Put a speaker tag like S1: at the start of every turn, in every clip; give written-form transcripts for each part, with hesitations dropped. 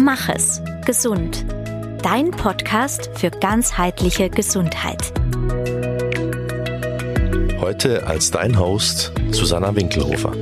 S1: Mach es gesund. Dein Podcast für ganzheitliche Gesundheit.
S2: Heute als dein Host Susanna Winkelhofer.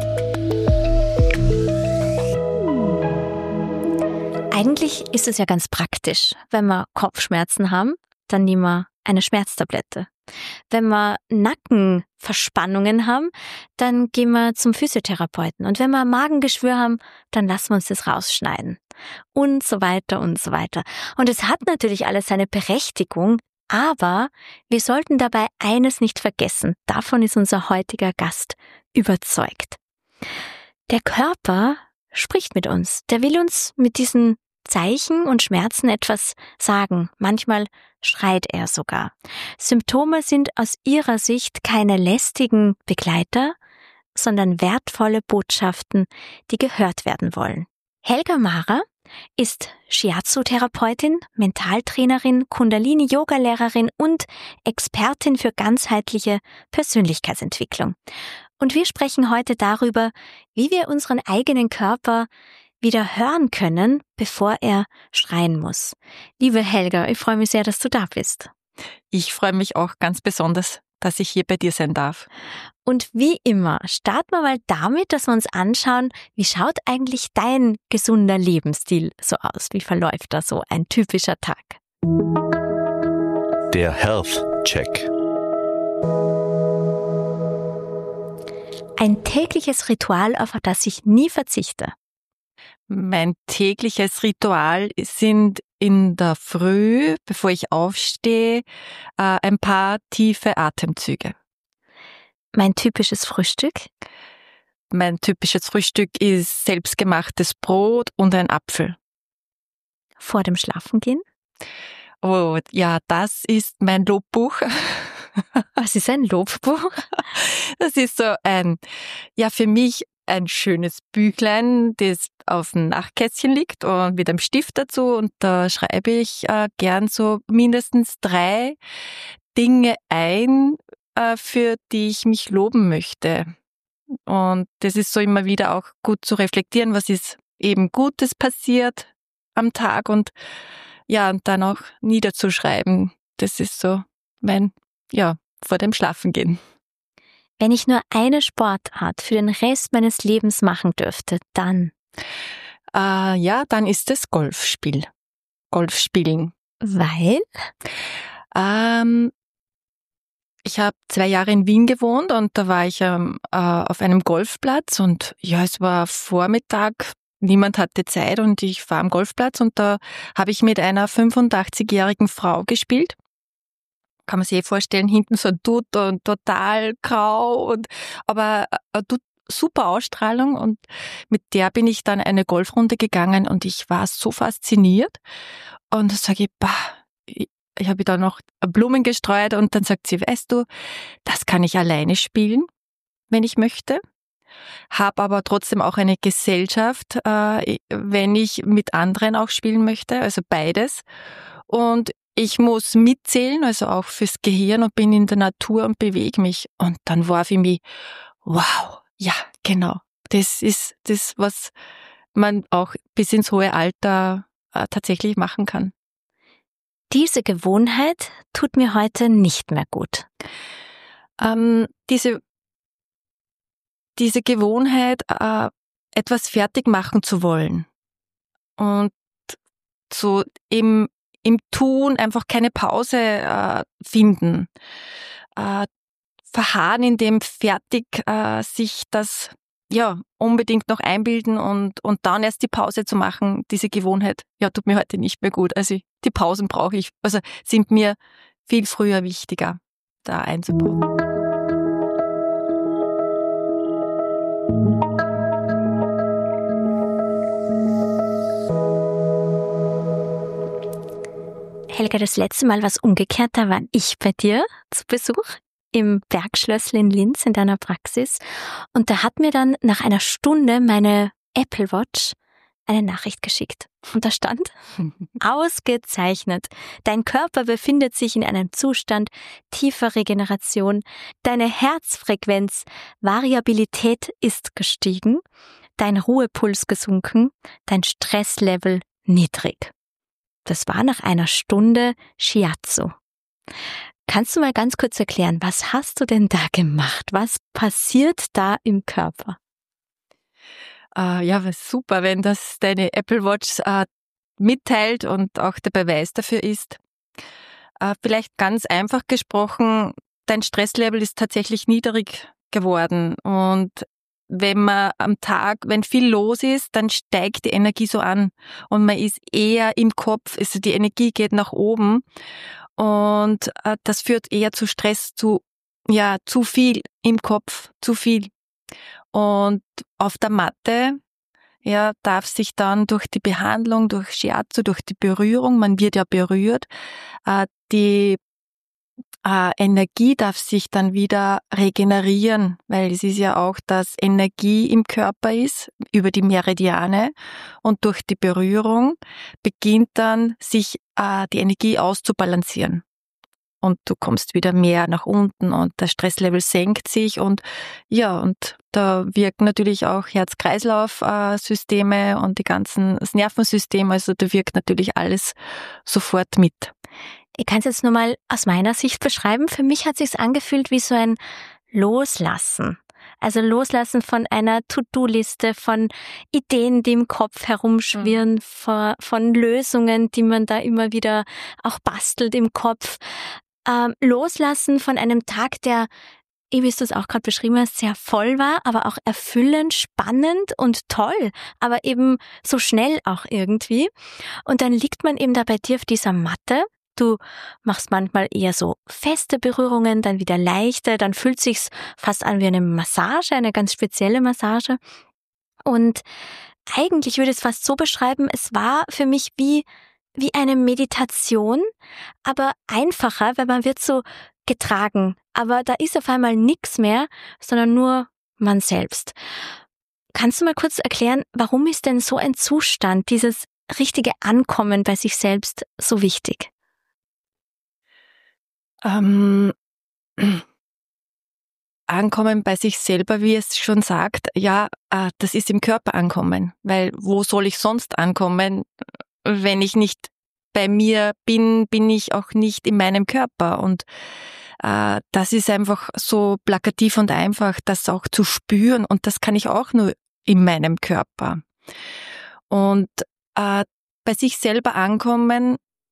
S1: Eigentlich ist es ja ganz praktisch. Wenn wir Kopfschmerzen haben, dann nehmen wir eine Schmerztablette. Wenn wir Nackenverspannungen haben, dann gehen wir zum Physiotherapeuten. Und wenn wir Magengeschwür haben, dann lassen wir uns das rausschneiden. Und so weiter und so weiter. Und es hat natürlich alles seine Berechtigung, aber wir sollten dabei eines nicht vergessen. Davon ist unser heutiger Gast überzeugt. Der Körper spricht mit uns. Der will uns mit diesen Zeichen und Schmerzen etwas sagen. Manchmal schreit er sogar. Symptome sind aus ihrer Sicht keine lästigen Begleiter, sondern wertvolle Botschaften, die gehört werden wollen. Helga Mara ist Shiatsu-Therapeutin, Mentaltrainerin, Kundalini-Yoga-Lehrerin und Expertin für ganzheitliche Persönlichkeitsentwicklung. Und wir sprechen heute darüber, wie wir unseren eigenen Körper wieder hören können, bevor er schreien muss. Liebe Helga, ich freue mich sehr, dass du da bist.
S3: Ich freue mich auch ganz besonders, dass ich hier bei dir sein darf.
S1: Und wie immer, starten wir mal damit, dass wir uns anschauen, wie schaut eigentlich dein gesunder Lebensstil so aus? Wie verläuft da so ein typischer Tag?
S2: Der Health Check.
S1: Ein tägliches Ritual, auf das ich nie verzichte.
S3: Mein tägliches Ritual sind in der Früh, bevor ich aufstehe, ein paar tiefe Atemzüge.
S1: Mein typisches Frühstück?
S3: Mein typisches Frühstück ist selbstgemachtes Brot und ein Apfel.
S1: Vor dem Schlafengehen?
S3: Oh, ja, das ist mein Lobbuch.
S1: Was ist ein Lobbuch?
S3: Das ist so für mich ein schönes Büchlein, das auf dem Nachtkästchen liegt und mit einem Stift dazu, und da schreibe ich gern so mindestens 3 Dinge ein, für die ich mich loben möchte. Und das ist so immer wieder auch gut zu reflektieren, was ist eben Gutes passiert am Tag, und dann auch niederzuschreiben. Das ist so mein, vor dem Schlafengehen.
S1: Wenn ich nur eine Sportart für den Rest meines Lebens machen dürfte, dann?
S3: Dann ist es Golfspiel. Golfspielen.
S1: Weil?
S3: Ich habe 2 Jahre in Wien gewohnt und da war ich auf einem Golfplatz, und es war Vormittag, niemand hatte Zeit und ich war am Golfplatz, und da habe ich mit einer 85-jährigen Frau gespielt. Kann man sich vorstellen, hinten so ein Dutt und total grau, aber super Ausstrahlung, und mit der bin ich dann eine Golfrunde gegangen und ich war so fasziniert, und da sage ich habe da noch Blumen gestreut, und dann sagt sie, weißt du, das kann ich alleine spielen, wenn ich möchte, habe aber trotzdem auch eine Gesellschaft, wenn ich mit anderen auch spielen möchte, also beides, und ich muss mitzählen, also auch fürs Gehirn, und bin in der Natur und bewege mich. Und dann war für mich, wow, ja, genau. Das ist das, was man auch bis ins hohe Alter tatsächlich machen kann.
S1: Diese Gewohnheit tut mir heute nicht mehr gut.
S3: Diese Gewohnheit, etwas fertig machen zu wollen. Und so im Tun einfach keine Pause finden. Verharren in dem fertig sich das unbedingt noch einbilden und dann erst die Pause zu machen, diese Gewohnheit, tut mir heute nicht mehr gut. Also die Pausen brauche ich, also sind mir viel früher wichtiger, da einzubauen.
S1: Helga, das letzte Mal war es umgekehrt, da war ich bei dir zu Besuch im Bergschlössl in Linz in deiner Praxis, und da hat mir dann nach einer Stunde meine Apple Watch eine Nachricht geschickt. Und da stand, ausgezeichnet, dein Körper befindet sich in einem Zustand tiefer Regeneration, deine Herzfrequenz, Variabilität ist gestiegen, dein Ruhepuls gesunken, dein Stresslevel niedrig. Das war nach einer Stunde Shiatsu. Kannst du mal ganz kurz erklären, was hast du denn da gemacht? Was passiert da im Körper?
S3: Ja, was super, wenn das deine Apple Watch mitteilt und auch der Beweis dafür ist. Vielleicht ganz einfach gesprochen, dein Stresslevel ist tatsächlich niedrig geworden. Und wenn man am Tag, wenn viel los ist, dann steigt die Energie so an. Und man ist eher im Kopf, also die Energie geht nach oben. Und das führt eher zu Stress, zu viel im Kopf, zu viel. Und auf der Matte, ja, darf sich dann durch die Behandlung, durch Shiatsu, durch die Berührung, man wird ja berührt, die Energie darf sich dann wieder regenerieren, weil es ist ja auch, dass Energie im Körper ist, über die Meridiane, und durch die Berührung beginnt dann sich die Energie auszubalancieren. Und du kommst wieder mehr nach unten und das Stresslevel senkt sich und da wirken natürlich auch Herz-Kreislauf-Systeme und das Nervensystem, also da wirkt natürlich alles sofort mit.
S1: Ich kann es jetzt nur mal aus meiner Sicht beschreiben. Für mich hat es sich angefühlt wie so ein Loslassen. Also Loslassen von einer To-Do-Liste, von Ideen, die im Kopf herumschwirren, von Lösungen, die man da immer wieder auch bastelt im Kopf. Loslassen von einem Tag, der, wie du es auch gerade beschrieben hast, sehr voll war, aber auch erfüllend, spannend und toll, aber eben so schnell auch irgendwie. Und dann liegt man eben da bei dir auf dieser Matte. Du machst manchmal eher so feste Berührungen, dann wieder leichte, dann fühlt sich's fast an wie eine Massage, eine ganz spezielle Massage. Und eigentlich würde ich es fast so beschreiben, es war für mich wie eine Meditation, aber einfacher, weil man wird so getragen. Aber da ist auf einmal nichts mehr, sondern nur man selbst. Kannst du mal kurz erklären, warum ist denn so ein Zustand, dieses richtige Ankommen bei sich selbst so wichtig?
S3: Ankommen bei sich selber, wie es schon sagt, das ist im Körper ankommen, weil wo soll ich sonst ankommen? Wenn ich nicht bei mir bin ich auch nicht in meinem Körper. Und das ist einfach so plakativ und einfach, das auch zu spüren. Und das kann ich auch nur in meinem Körper. Und bei sich selber ankommen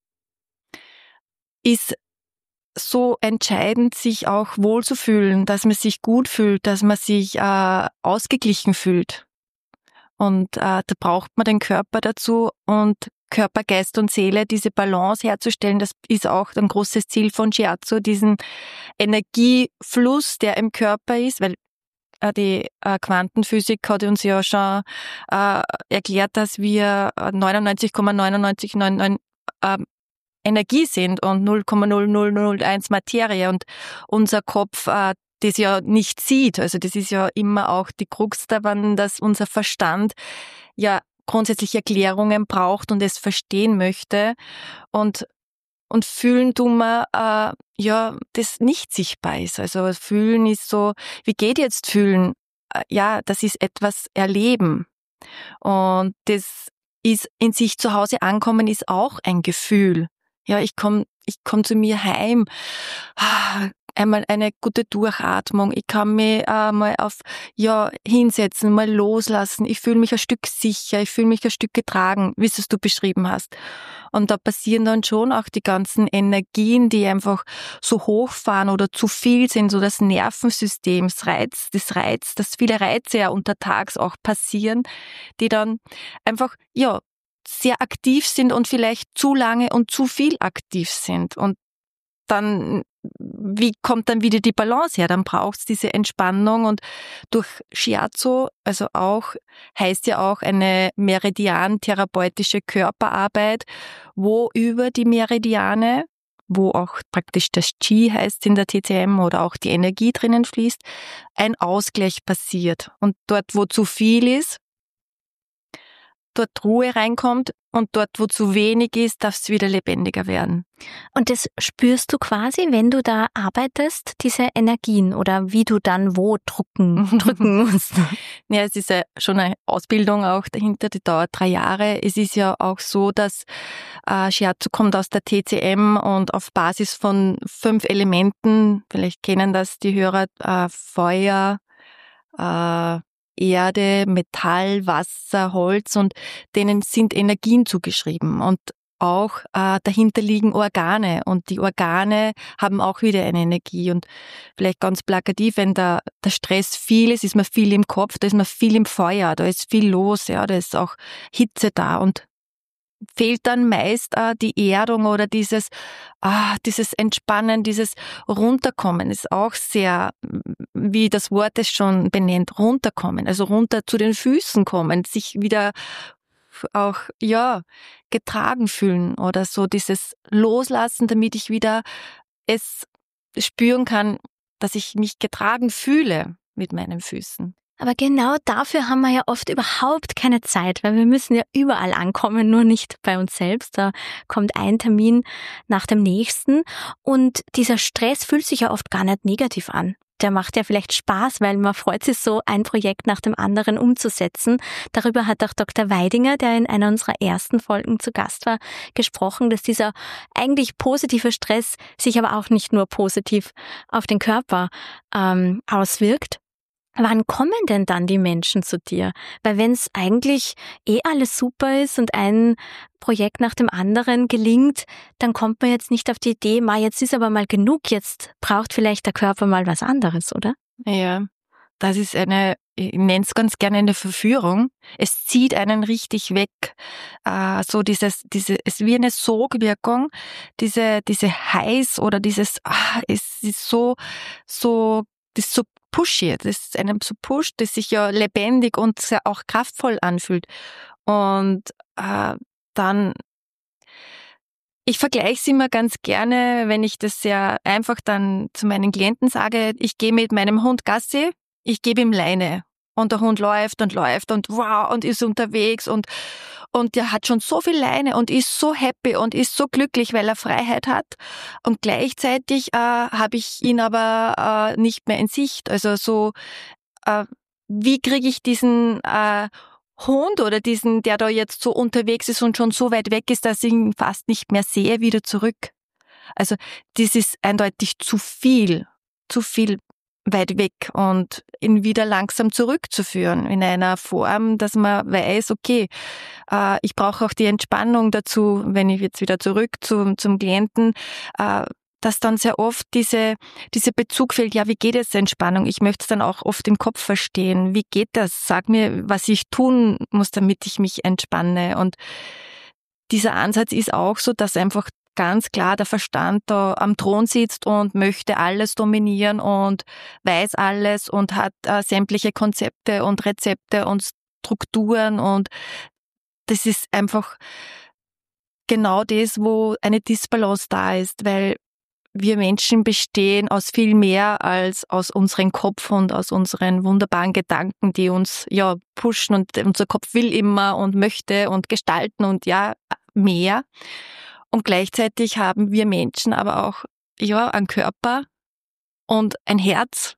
S3: ist so entscheidend, sich auch wohlzufühlen, dass man sich gut fühlt, dass man sich ausgeglichen fühlt. Und da braucht man den Körper dazu, und Körper, Geist und Seele, diese Balance herzustellen, das ist auch ein großes Ziel von Shiatsu, diesen Energiefluss, der im Körper ist, weil die Quantenphysik hat uns ja schon erklärt, dass wir 99,9999 Energie sind und 0,0001 Materie, und unser Kopf das ja nicht sieht. Also das ist ja immer auch die Krux daran, dass unser Verstand ja grundsätzlich Erklärungen braucht und es verstehen möchte, und fühlen tun wir das nicht sichtbar ist. Also fühlen ist so, wie geht jetzt fühlen? Das ist etwas erleben, und das ist in sich zu Hause ankommen, ist auch ein Gefühl. Ja, ich komm zu mir heim. Einmal eine gute Durchatmung. Ich kann mich mal hinsetzen, mal loslassen. Ich fühle mich ein Stück sicher, ich fühle mich ein Stück getragen, wie es du beschrieben hast. Und da passieren dann schon auch die ganzen Energien, die einfach so hochfahren oder zu viel sind, so das Nervensystem, dass viele Reize ja untertags auch passieren, die dann einfach, sehr aktiv sind und vielleicht zu lange und zu viel aktiv sind. Und dann, wie kommt dann wieder die Balance her? Dann braucht's diese Entspannung, und durch Shiatsu, also heißt ja auch eine meridian-therapeutische Körperarbeit, wo über die Meridiane, wo auch praktisch das Qi heißt in der TCM oder auch die Energie drinnen fließt, ein Ausgleich passiert. Und dort, wo zu viel ist, dort Ruhe reinkommt und dort, wo zu wenig ist, darf es wieder lebendiger werden.
S1: Und das spürst du quasi, wenn du da arbeitest, diese Energien oder wie du dann wo drücken musst?
S3: Ja, es ist ja schon eine Ausbildung auch dahinter, die dauert 3 Jahre. Es ist ja auch so, dass Shiatsu kommt aus der TCM und auf Basis von 5 Elementen, vielleicht kennen das die Hörer, Feuer, Erde, Metall, Wasser, Holz, und denen sind Energien zugeschrieben und auch dahinter liegen Organe, und die Organe haben auch wieder eine Energie. Und vielleicht ganz plakativ, wenn der Stress viel ist man viel im Kopf, da ist man viel im Feuer, da ist viel los, ja, da ist auch Hitze da, und fehlt dann meist die Erdung oder dieses Entspannen, dieses Runterkommen ist auch sehr, wie das Wort es schon benennt, runterkommen, also runter zu den Füßen kommen, sich wieder auch, ja, getragen fühlen oder so dieses Loslassen, damit ich wieder es spüren kann, dass ich mich getragen fühle mit meinen Füßen.
S1: Aber genau dafür haben wir ja oft überhaupt keine Zeit, weil wir müssen ja überall ankommen, nur nicht bei uns selbst. Da kommt ein Termin nach dem nächsten und dieser Stress fühlt sich ja oft gar nicht negativ an. Der macht ja vielleicht Spaß, weil man freut sich so, ein Projekt nach dem anderen umzusetzen. Darüber hat auch Dr. Weidinger, der in einer unserer ersten Folgen zu Gast war, gesprochen, dass dieser eigentlich positive Stress sich aber auch nicht nur positiv auf den Körper auswirkt. Wann kommen denn dann die Menschen zu dir? Weil wenn es eigentlich alles super ist und ein Projekt nach dem anderen gelingt, dann kommt man jetzt nicht auf die Idee, jetzt ist aber mal genug, jetzt braucht vielleicht der Körper mal was anderes, oder?
S3: Ja, das ist ich nenne es ganz gerne eine Verführung. Es zieht einen richtig weg. So es ist wie eine Sogwirkung, diese heiß oder dieses, es ist so, das ist so pushy, das ist einem so pusht, das sich ja lebendig und sehr auch kraftvoll anfühlt. Und dann, ich vergleiche es immer ganz gerne, wenn ich das sehr einfach dann zu meinen Klienten sage, ich gehe mit meinem Hund Gassi, ich gebe ihm Leine. Und der Hund läuft und wow, und ist unterwegs und der hat schon so viel Leine und ist so happy und ist so glücklich, weil er Freiheit hat. Und gleichzeitig habe ich ihn aber nicht mehr in Sicht. Also so, wie kriege ich diesen Hund oder diesen, der da jetzt so unterwegs ist und schon so weit weg ist, dass ich ihn fast nicht mehr sehe, wieder zurück? Also das ist eindeutig zu viel weit weg und ihn wieder langsam zurückzuführen in einer Form, dass man weiß, okay, ich brauche auch die Entspannung dazu, wenn ich jetzt wieder zurück zum Klienten, dass dann sehr oft dieser Bezug fehlt, ja, wie geht es Entspannung? Ich möchte es dann auch oft im Kopf verstehen. Wie geht das? Sag mir, was ich tun muss, damit ich mich entspanne. Und dieser Ansatz ist auch so, dass einfach ganz klar der Verstand da am Thron sitzt und möchte alles dominieren und weiß alles und hat sämtliche Konzepte und Rezepte und Strukturen, und das ist einfach genau das, wo eine Disbalance da ist, weil wir Menschen bestehen aus viel mehr als aus unserem Kopf und aus unseren wunderbaren Gedanken, die uns ja pushen, und unser Kopf will immer und möchte und gestalten und ja, mehr. Und gleichzeitig haben wir Menschen aber auch einen Körper und ein Herz.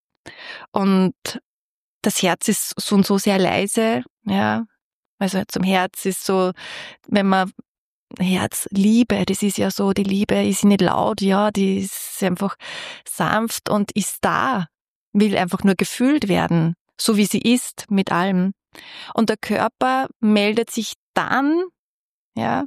S3: Und das Herz ist so und so sehr leise, ja. Also zum Herz ist so, wenn man Herzliebe, das ist ja so, die Liebe ist nicht laut, ja, die ist einfach sanft und ist da, will einfach nur gefühlt werden, so wie sie ist, mit allem. Und der Körper meldet sich dann, ja,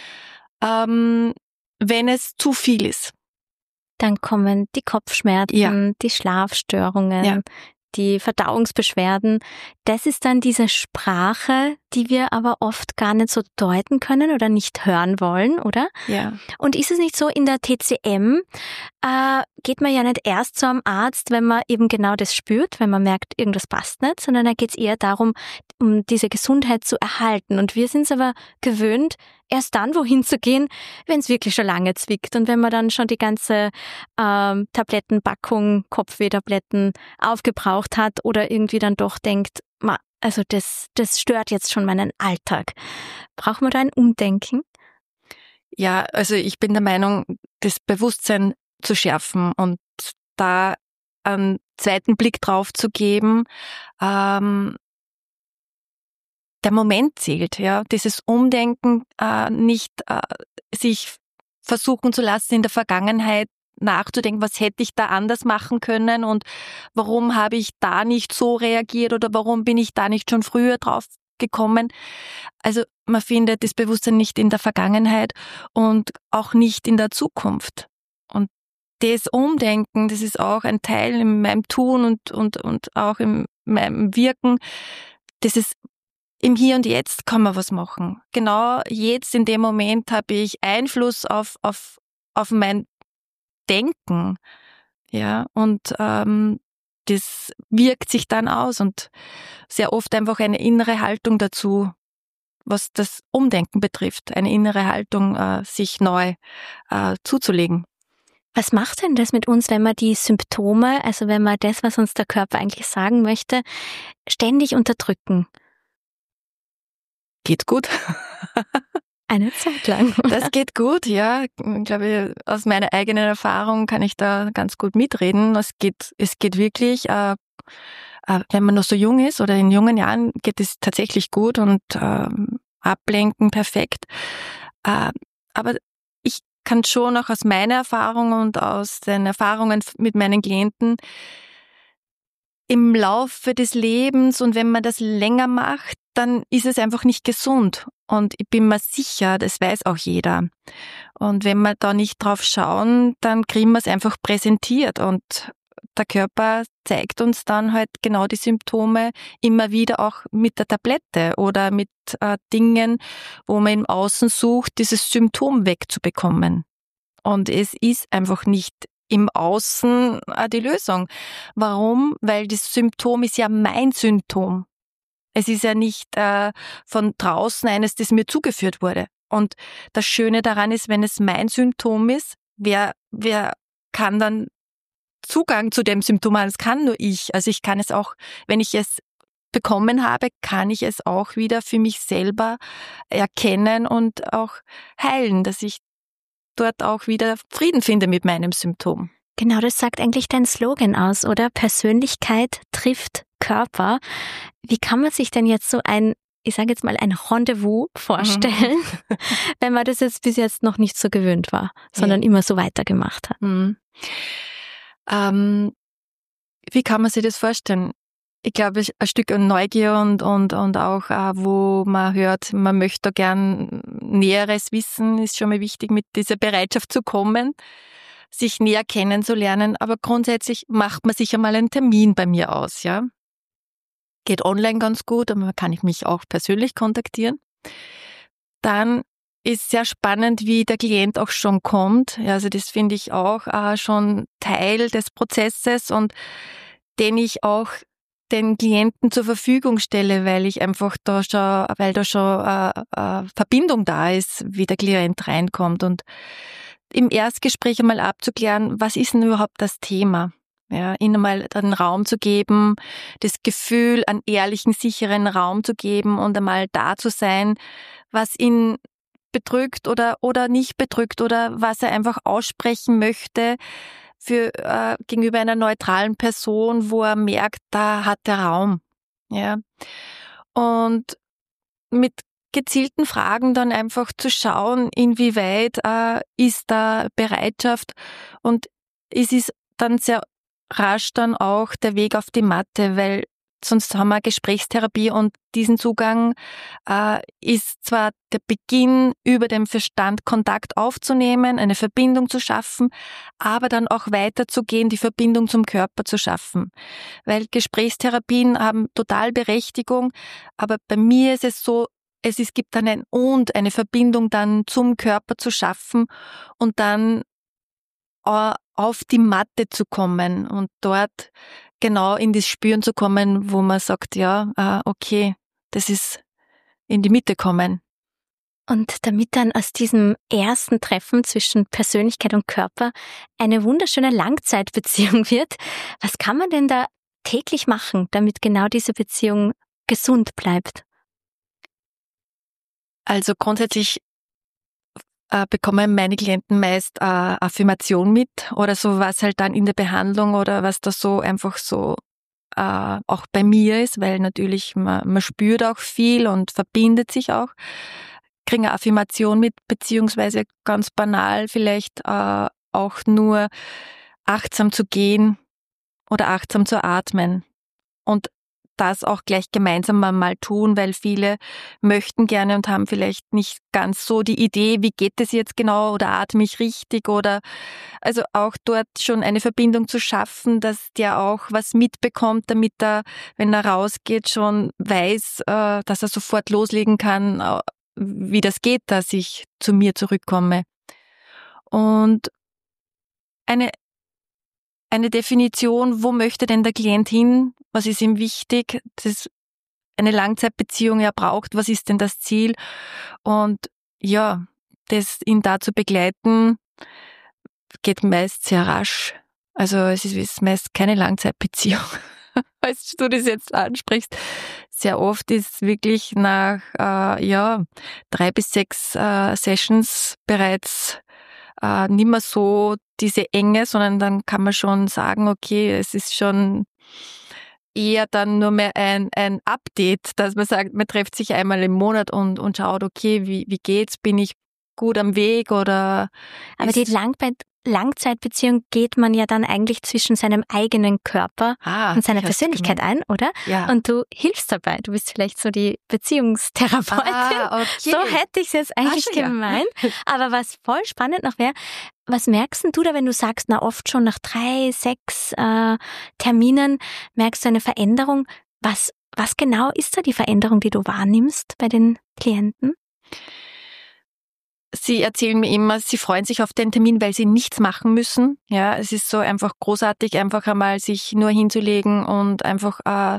S3: wenn es zu viel ist.
S1: Dann kommen die Kopfschmerzen, die Schlafstörungen, die Verdauungsbeschwerden. Das ist dann diese Sprache, die wir aber oft gar nicht so deuten können oder nicht hören wollen, oder?
S3: Ja.
S1: Und ist es nicht so, in der TCM geht man ja nicht erst zu einem Arzt, wenn man eben genau das spürt, wenn man merkt, irgendwas passt nicht, sondern da geht es eher darum, um diese Gesundheit zu erhalten. Und wir sind es aber gewöhnt, erst dann wohin zu gehen, wenn es wirklich schon lange zwickt und wenn man dann schon die ganze Tablettenpackung, Kopfwehtabletten aufgebraucht hat oder irgendwie dann doch denkt, also das stört jetzt schon meinen Alltag. Brauchen wir da ein Umdenken?
S3: Ja, also ich bin der Meinung, das Bewusstsein zu schärfen und da einen zweiten Blick drauf zu geben. Der Moment zählt, ja. Dieses Umdenken, nicht sich versuchen zu lassen, in der Vergangenheit nachzudenken, was hätte ich da anders machen können und warum habe ich da nicht so reagiert oder warum bin ich da nicht schon früher drauf gekommen. Also man findet das Bewusstsein nicht in der Vergangenheit und auch nicht in der Zukunft. Und das Umdenken, das ist auch ein Teil in meinem Tun und auch in meinem Wirken. Das ist im Hier und Jetzt kann man was machen. Genau jetzt in dem Moment habe ich Einfluss auf mein Denken. Ja, und das wirkt sich dann aus und sehr oft einfach eine innere Haltung dazu, was das Umdenken betrifft, eine innere Haltung, sich neu zuzulegen.
S1: Was macht denn das mit uns, wenn wir die Symptome, also wenn wir das, was uns der Körper eigentlich sagen möchte, ständig unterdrücken?
S3: Geht gut.
S1: Eine Zeit lang.
S3: Das geht gut, ja. Ich glaube, aus meiner eigenen Erfahrung kann ich da ganz gut mitreden. Es geht wirklich, wenn man noch so jung ist oder in jungen Jahren, geht es tatsächlich gut und ablenken perfekt. Aber ich kann schon auch aus meiner Erfahrung und aus den Erfahrungen mit meinen Klienten im Laufe des Lebens und wenn man das länger macht, dann ist es einfach nicht gesund. Und ich bin mir sicher, das weiß auch jeder. Und wenn wir da nicht drauf schauen, dann kriegen wir es einfach präsentiert. Und der Körper zeigt uns dann halt genau die Symptome immer wieder auch mit der Tablette oder mit Dingen, wo man im Außen sucht, dieses Symptom wegzubekommen. Und es ist einfach nicht im Außen die Lösung. Warum? Weil das Symptom ist ja mein Symptom. Es ist ja nicht von draußen eines, das mir zugeführt wurde. Und das Schöne daran ist, wenn es mein Symptom ist, wer kann dann Zugang zu dem Symptom haben? Das kann nur ich. Also ich kann es auch, wenn ich es bekommen habe, kann ich es auch wieder für mich selber erkennen und auch heilen, dass ich dort auch wieder Frieden finde mit meinem Symptom.
S1: Genau, das sagt eigentlich dein Slogan aus, oder? Persönlichkeit trifft Körper. Wie kann man sich denn jetzt so ein Rendezvous vorstellen, wenn man das jetzt bis jetzt noch nicht so gewöhnt war, sondern immer so weitergemacht hat?
S3: Wie kann man sich das vorstellen? Ich glaube, ein Stück Neugier und auch, wo man hört, man möchte gern Näheres wissen, ist schon mal wichtig, mit dieser Bereitschaft zu kommen, sich näher kennenzulernen. Aber grundsätzlich macht man sich einmal einen Termin bei mir aus, ja. Geht online ganz gut, aber kann ich mich auch persönlich kontaktieren. Dann ist sehr spannend, wie der Klient auch schon kommt. Ja, also das finde ich auch schon Teil des Prozesses und den ich auch den Klienten zur Verfügung stelle, weil da schon Verbindung da ist, wie der Klient reinkommt und im Erstgespräch einmal abzuklären, was ist denn überhaupt das Thema? Ja, ihnen mal einen Raum zu geben, das Gefühl, einen ehrlichen, sicheren Raum zu geben und einmal da zu sein, was ihn bedrückt oder nicht bedrückt oder was er einfach aussprechen möchte für gegenüber einer neutralen Person, wo er merkt, da hat er Raum. Ja. Und mit gezielten Fragen dann einfach zu schauen, inwieweit ist da Bereitschaft und es ist dann sehr rasch dann auch der Weg auf die Matte, weil sonst haben wir Gesprächstherapie und diesen Zugang ist zwar der Beginn, über den Verstand Kontakt aufzunehmen, eine Verbindung zu schaffen, aber dann auch weiterzugehen, die Verbindung zum Körper zu schaffen. Weil Gesprächstherapien haben total Berechtigung, aber bei mir ist es so, es gibt dann eine Verbindung dann zum Körper zu schaffen und dann auf die Matte zu kommen und dort genau in das Spüren zu kommen, wo man sagt, ja, okay, das ist in die Mitte kommen.
S1: Und damit dann aus diesem ersten Treffen zwischen Persönlichkeit und Körper eine wunderschöne Langzeitbeziehung wird, was kann man denn da täglich machen, damit genau diese Beziehung gesund bleibt?
S3: Also grundsätzlich bekommen meine Klienten meist Affirmation mit oder so, was halt dann in der Behandlung oder was da so einfach so auch bei mir ist, weil natürlich man spürt auch viel und verbindet sich auch. Kriegen eine Affirmation mit, beziehungsweise ganz banal vielleicht auch nur achtsam zu gehen oder achtsam zu atmen. Und das auch gleich gemeinsam mal tun, weil viele möchten gerne und haben vielleicht nicht ganz so die Idee, wie geht es jetzt genau oder atme ich richtig oder also auch dort schon eine Verbindung zu schaffen, dass der auch was mitbekommt, damit er, wenn er rausgeht, schon weiß, dass er sofort loslegen kann, wie das geht, dass ich zu mir zurückkomme. Und eine Definition, wo möchte denn der Klient hin? Was ist ihm wichtig? Das eine Langzeitbeziehung ja braucht. Was ist denn das Ziel? Und ja, das ihn da zu begleiten, geht meist sehr rasch. Also es ist meist keine Langzeitbeziehung. Als du das jetzt ansprichst, sehr oft ist wirklich nach 3 bis 6 Sessions bereits nicht mehr so diese Enge, sondern dann kann man schon sagen, okay, es ist schon eher dann nur mehr ein Update, dass man sagt, man trifft sich einmal im Monat und schaut, okay, wie geht's, bin ich gut am Weg oder...
S1: Aber die Langzeitbeziehung geht man ja dann eigentlich zwischen seinem eigenen Körper und seiner Persönlichkeit ein, oder?
S3: Ja.
S1: Und du hilfst dabei. Du bist vielleicht so die Beziehungstherapeutin.
S3: Okay.
S1: So hätte ich es jetzt eigentlich gemeint. Ja. Aber was voll spannend noch wäre, was merkst du da, wenn du sagst, oft schon nach 3, 6 Terminen merkst du eine Veränderung? Was genau ist da die Veränderung, die du wahrnimmst bei den Klienten?
S3: Sie erzählen mir immer, sie freuen sich auf den Termin, weil sie nichts machen müssen. Ja, es ist so einfach großartig, einfach einmal sich nur hinzulegen und einfach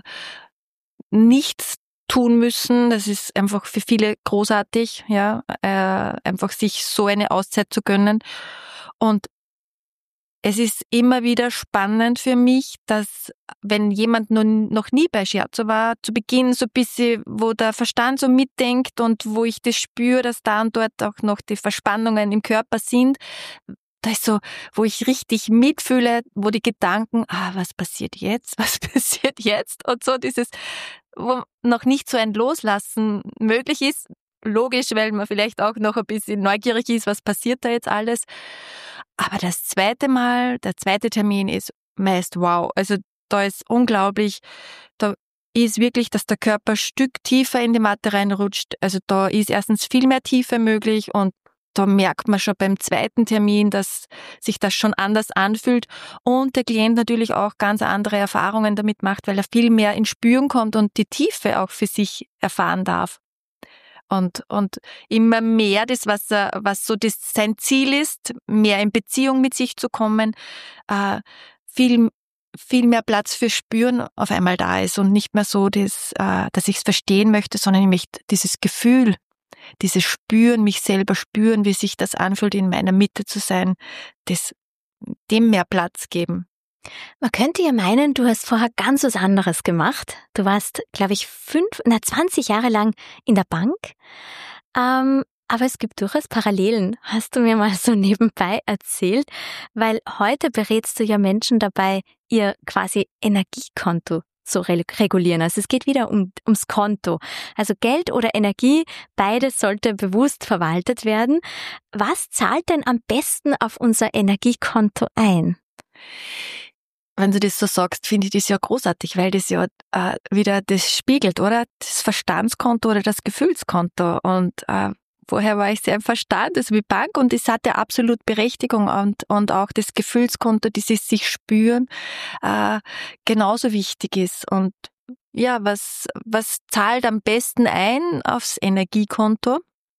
S3: nichts tun müssen. Das ist einfach für viele großartig, ja, einfach sich so eine Auszeit zu gönnen. Und es ist immer wieder spannend für mich, dass wenn jemand noch nie bei Shiatsu war, zu Beginn so ein bisschen, wo der Verstand so mitdenkt und wo ich das spüre, dass da und dort auch noch die Verspannungen im Körper sind, da ist so, wo ich richtig mitfühle, wo die Gedanken, was passiert jetzt? Was passiert jetzt? Und so dieses, wo noch nicht so ein Loslassen möglich ist. Logisch, weil man vielleicht auch noch ein bisschen neugierig ist, was passiert da jetzt alles. Aber der zweite Termin ist meist wow. Also da ist unglaublich, da ist wirklich, dass der Körper ein Stück tiefer in die Matte reinrutscht. Also da ist erstens viel mehr Tiefe möglich und da merkt man schon beim zweiten Termin, dass sich das schon anders anfühlt und der Klient natürlich auch ganz andere Erfahrungen damit macht, weil er viel mehr ins Spüren kommt und die Tiefe auch für sich erfahren darf. Und immer mehr das, was so sein Ziel ist, mehr in Beziehung mit sich zu kommen, viel mehr Platz für Spüren auf einmal da ist und nicht mehr so dass ich es verstehen möchte, sondern ich möchte dieses Gefühl, dieses Spüren, mich selber spüren, wie sich das anfühlt, in meiner Mitte zu sein, dem mehr Platz geben.
S1: Man könnte ja meinen, du hast vorher ganz was anderes gemacht. Du warst, glaube ich, 20 Jahre lang in der Bank. Aber es gibt durchaus Parallelen, hast du mir mal so nebenbei erzählt, weil heute berätst du ja Menschen dabei, ihr quasi Energiekonto zu regulieren. Also es geht wieder ums Konto. Also Geld oder Energie, beides sollte bewusst verwaltet werden. Was zahlt denn am besten auf unser Energiekonto ein?
S3: Wenn du das so sagst, finde ich das ja großartig, weil das ja wieder das spiegelt, oder? Das Verstandskonto oder das Gefühlskonto. Und vorher war ich sehr im Verstand, also wie Bank, und es hatte absolut Berechtigung und auch das Gefühlskonto, dieses sich spüren, genauso wichtig ist. Und ja, was zahlt am besten ein aufs Energiekonto?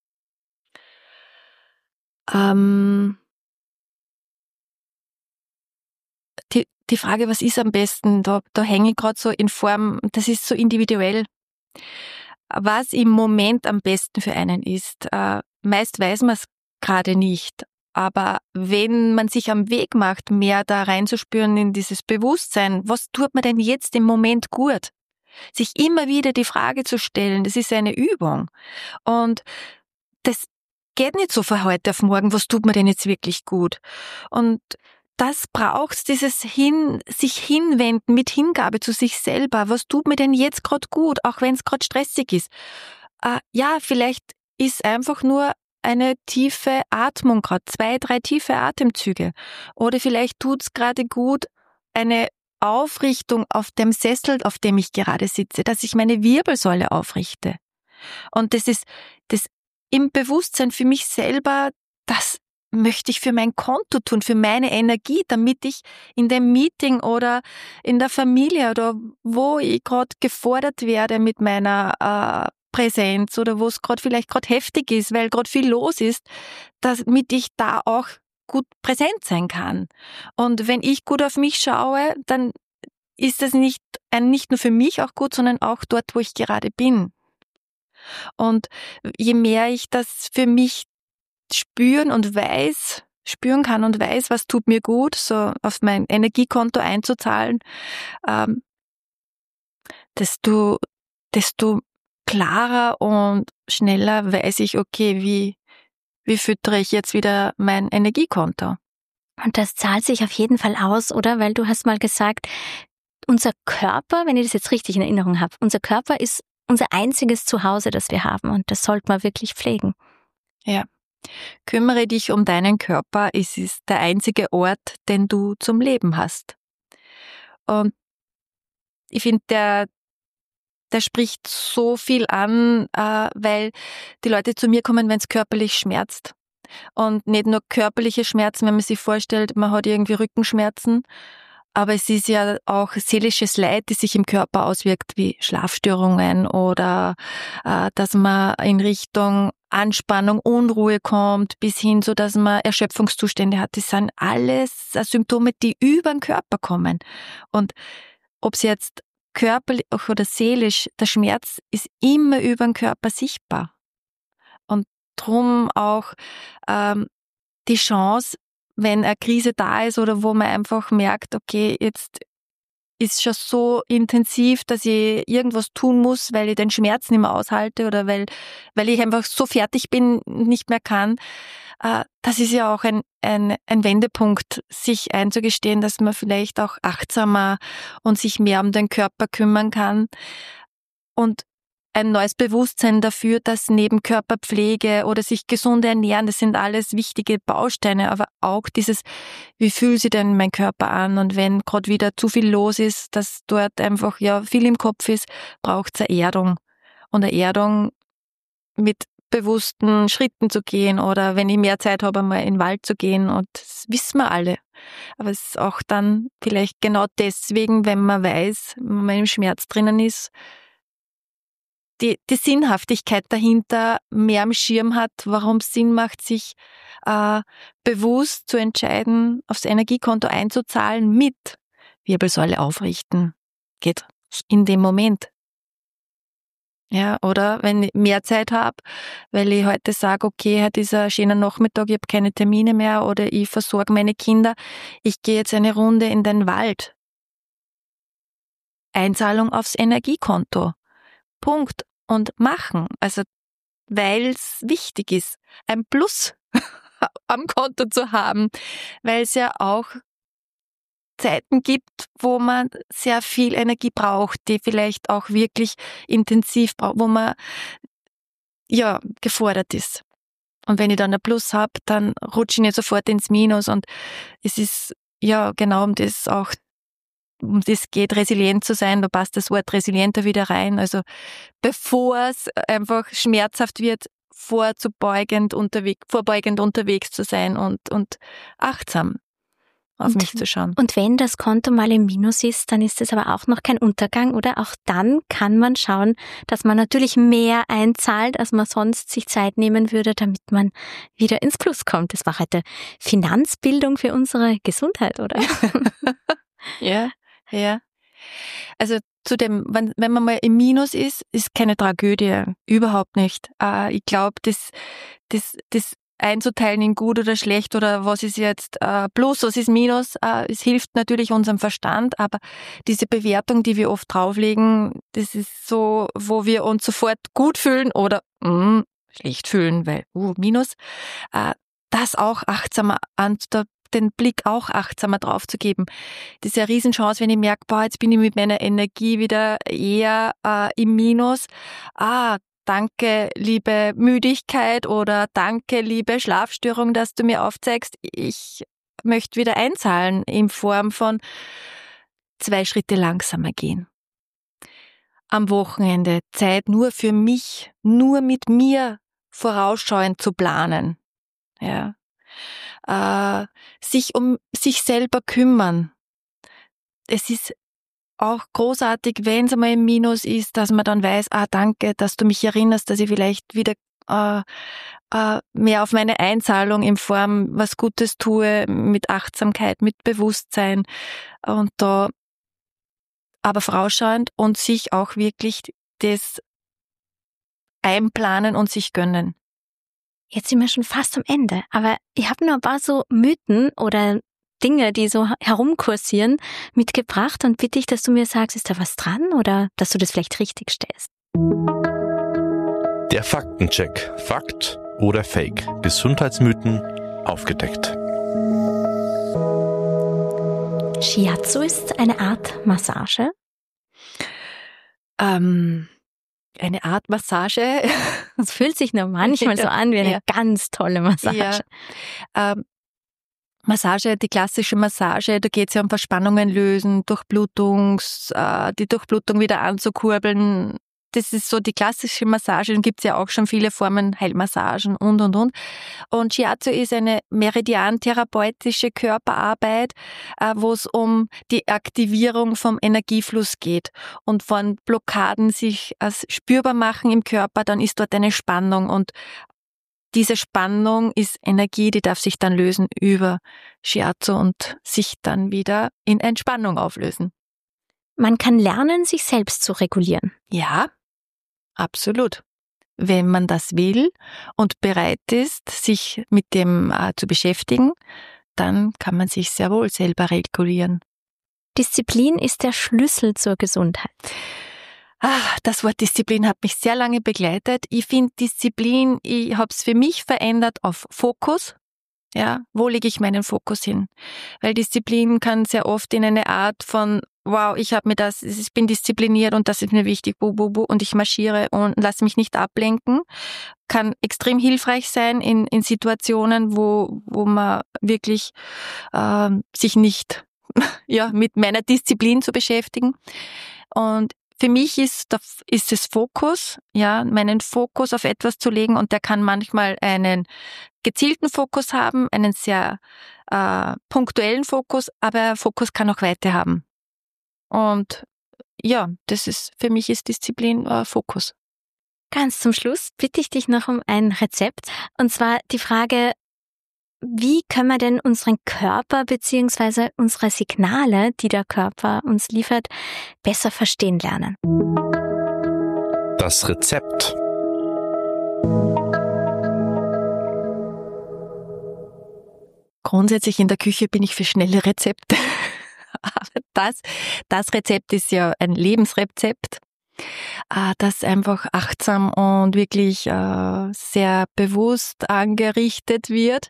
S3: Die Frage, was ist am besten, da hänge ich gerade so in Form, das ist so individuell. Was im Moment am besten für einen ist, meist weiß man es gerade nicht. Aber wenn man sich am Weg macht, mehr da reinzuspüren in dieses Bewusstsein, was tut mir denn jetzt im Moment gut? Sich immer wieder die Frage zu stellen, das ist eine Übung. Und das geht nicht so von heute auf morgen, was tut mir denn jetzt wirklich gut? Und das braucht's, dieses sich hinwenden mit Hingabe zu sich selber. Was tut mir denn jetzt gerade gut, auch wenn es gerade stressig ist? Ja, vielleicht ist einfach nur eine tiefe Atmung gerade, 2, 3 tiefe Atemzüge. Oder vielleicht tut's gerade gut, eine Aufrichtung auf dem Sessel, auf dem ich gerade sitze, dass ich meine Wirbelsäule aufrichte. Und das ist das im Bewusstsein für mich selber, das möchte ich für mein Konto tun, für meine Energie, damit ich in dem Meeting oder in der Familie oder wo ich gerade gefordert werde mit meiner Präsenz oder wo es vielleicht gerade heftig ist, weil gerade viel los ist, damit ich da auch gut präsent sein kann. Und wenn ich gut auf mich schaue, dann ist das nicht nur für mich auch gut, sondern auch dort, wo ich gerade bin. Und je mehr ich das für mich spüren kann und weiß, was tut mir gut, so auf mein Energiekonto einzuzahlen, desto klarer und schneller weiß ich, okay, wie füttere ich jetzt wieder mein Energiekonto?
S1: Und das zahlt sich auf jeden Fall aus, oder? Weil du hast mal gesagt, unser Körper, wenn ich das jetzt richtig in Erinnerung habe, unser Körper ist unser einziges Zuhause, das wir haben, und das sollte man wirklich pflegen.
S3: Ja. Kümmere dich um deinen Körper, es ist der einzige Ort, den du zum Leben hast. Und ich finde, der spricht so viel an, weil die Leute zu mir kommen, wenn es körperlich schmerzt. Und nicht nur körperliche Schmerzen, wenn man sich vorstellt, man hat irgendwie Rückenschmerzen, aber es ist ja auch seelisches Leid, das sich im Körper auswirkt, wie Schlafstörungen oder dass man in Richtung Anspannung, Unruhe kommt, bis hin so, dass man Erschöpfungszustände hat. Das sind alles Symptome, die über den Körper kommen. Und ob es jetzt körperlich oder seelisch, der Schmerz ist immer über den Körper sichtbar. Und drum auch die Chance, wenn eine Krise da ist oder wo man einfach merkt, okay, jetzt ist schon so intensiv, dass ich irgendwas tun muss, weil ich den Schmerz nicht mehr aushalte oder weil ich einfach so fertig bin, nicht mehr kann. Das ist ja auch ein Wendepunkt, sich einzugestehen, dass man vielleicht auch achtsamer und sich mehr um den Körper kümmern kann. Und ein neues Bewusstsein dafür, dass neben Körperpflege oder sich gesund ernähren, das sind alles wichtige Bausteine, aber auch dieses, wie fühlt sich denn mein Körper an? Und wenn gerade wieder zu viel los ist, dass dort einfach ja viel im Kopf ist, braucht es eine Erdung. Und eine Erdung mit bewussten Schritten zu gehen oder wenn ich mehr Zeit habe, einmal in den Wald zu gehen, und das wissen wir alle. Aber es ist auch dann vielleicht genau deswegen, wenn man weiß, wenn man im Schmerz drinnen ist, die Sinnhaftigkeit dahinter mehr am Schirm hat, warum es Sinn macht, sich bewusst zu entscheiden, aufs Energiekonto einzuzahlen mit Wirbelsäule aufrichten. Geht in dem Moment. Ja, oder wenn ich mehr Zeit habe, weil ich heute sage, okay, heute ist ein schöner Nachmittag, ich habe keine Termine mehr oder ich versorge meine Kinder, ich gehe jetzt eine Runde in den Wald. Einzahlung aufs Energiekonto. Punkt. Und machen. Also, weil es wichtig ist, ein Plus am Konto zu haben, weil es ja auch Zeiten gibt, wo man sehr viel Energie braucht, die vielleicht auch wirklich intensiv braucht, wo man ja gefordert ist. Und wenn ich dann ein Plus habe, dann rutsche ich nicht sofort ins Minus, und es ist ja genau um das geht, resilient zu sein, da passt das Wort resilienter wieder rein. Also bevor es einfach schmerzhaft wird, vorbeugend unterwegs zu sein und achtsam auf mich zu schauen.
S1: Und wenn das Konto mal im Minus ist, dann ist es aber auch noch kein Untergang, oder? Auch dann kann man schauen, dass man natürlich mehr einzahlt, als man sonst sich Zeit nehmen würde, damit man wieder ins Plus kommt. Das war heute Finanzbildung für unsere Gesundheit, oder?
S3: Ja. Also wenn man mal im Minus ist keine Tragödie, überhaupt nicht. Ich glaube, das einzuteilen in gut oder schlecht oder was ist jetzt Plus, was ist Minus. Es hilft natürlich unserem Verstand, aber diese Bewertung, die wir oft drauflegen, das ist so, wo wir uns sofort gut fühlen oder schlecht fühlen, weil Minus. Das auch achtsamer den Blick auch achtsamer drauf zu geben. Das ist eine Riesenchance, wenn ich merke, jetzt bin ich mit meiner Energie wieder eher im Minus. Danke, liebe Müdigkeit oder danke, liebe Schlafstörung, dass du mir aufzeigst. Ich möchte wieder einzahlen in Form von 2 Schritte langsamer gehen. Am Wochenende Zeit nur für mich, nur mit mir vorausschauend zu planen. Ja. Sich um sich selber kümmern. Es ist auch großartig, wenn es einmal im Minus ist, dass man dann weiß, danke, dass du mich erinnerst, dass ich vielleicht wieder mehr auf meine Einzahlung in Form was Gutes tue, mit Achtsamkeit, mit Bewusstsein und da aber vorausschauend und sich auch wirklich das einplanen und sich gönnen.
S1: Jetzt sind wir schon fast am Ende, aber ich habe nur ein paar so Mythen oder Dinge, die so herumkursieren, mitgebracht und bitte ich, dass du mir sagst, ist da was dran oder dass du das vielleicht richtig stellst.
S2: Der Faktencheck. Fakt oder Fake? Gesundheitsmythen aufgedeckt.
S1: Shiatsu ist eine Art Massage.
S3: Eine Art Massage.
S1: Es fühlt sich nur manchmal so an wie eine ganz tolle Massage.
S3: Ja. Massage, die klassische Massage, da geht es ja um Verspannungen lösen, die Durchblutung wieder anzukurbeln. Das ist so die klassische Massage. Dann gibt es ja auch schon viele Formen, Heilmassagen und. Und Shiatsu ist eine meridian-therapeutische Körperarbeit, wo es um die Aktivierung vom Energiefluss geht. Und wenn Blockaden sich spürbar machen im Körper, dann ist dort eine Spannung. Und diese Spannung ist Energie, die darf sich dann lösen über Shiatsu und sich dann wieder in Entspannung auflösen.
S1: Man kann lernen, sich selbst zu regulieren.
S3: Ja, absolut. Wenn man das will und bereit ist, sich mit dem zu beschäftigen, dann kann man sich sehr wohl selber regulieren.
S1: Disziplin ist der Schlüssel zur Gesundheit.
S3: Das Wort Disziplin hat mich sehr lange begleitet. Ich finde Disziplin, ich habe es für mich verändert auf Fokus. Ja, wo lege ich meinen Fokus hin? Weil Disziplin kann sehr oft in eine Art von ich bin diszipliniert und das ist mir wichtig, und ich marschiere und lasse mich nicht ablenken. Kann extrem hilfreich sein in Situationen, wo man wirklich sich nicht mit meiner Disziplin zu beschäftigen. Und für mich ist es Fokus, meinen Fokus auf etwas zu legen, und der kann manchmal einen gezielten Fokus haben, einen sehr punktuellen Fokus, aber Fokus kann auch Weite haben. Und für mich ist Disziplin Fokus.
S1: Ganz zum Schluss bitte ich dich noch um ein Rezept, und zwar die Frage: Wie können wir denn unseren Körper bzw. unsere Signale, die der Körper uns liefert, besser verstehen lernen?
S2: Das Rezept.
S3: Grundsätzlich in der Küche bin ich für schnelle Rezepte. Aber das Rezept ist ja ein Lebensrezept, das einfach achtsam und wirklich sehr bewusst angerichtet wird.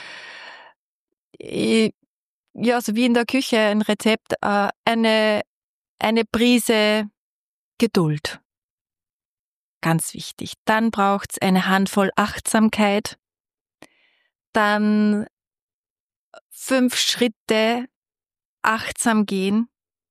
S3: So wie in der Küche ein Rezept, eine Prise Geduld. Ganz wichtig. Dann braucht's eine Handvoll Achtsamkeit. Dann 5 Schritte achtsam gehen.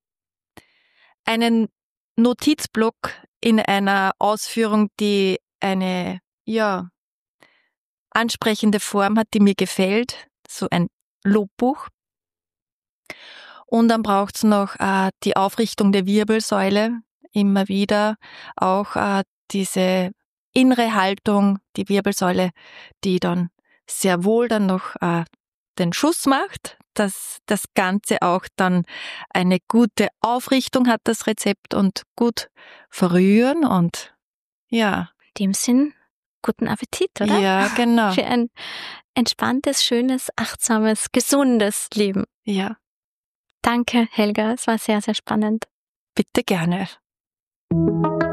S3: Einen Notizblock in einer Ausführung, die eine ansprechende Form hat, die mir gefällt. So ein Lobbuch. Und dann braucht's noch die Aufrichtung der Wirbelsäule. Immer wieder auch diese innere Haltung, die Wirbelsäule, die dann sehr wohl dann noch den Schuss macht, dass das Ganze auch dann eine gute Aufrichtung hat, das Rezept, und gut verrühren und
S1: In dem Sinn, guten Appetit, oder?
S3: Ja, genau.
S1: Für ein entspanntes, schönes, achtsames, gesundes Leben.
S3: Ja,
S1: Danke, Helga. Es war sehr, sehr spannend.
S3: bitte gerne.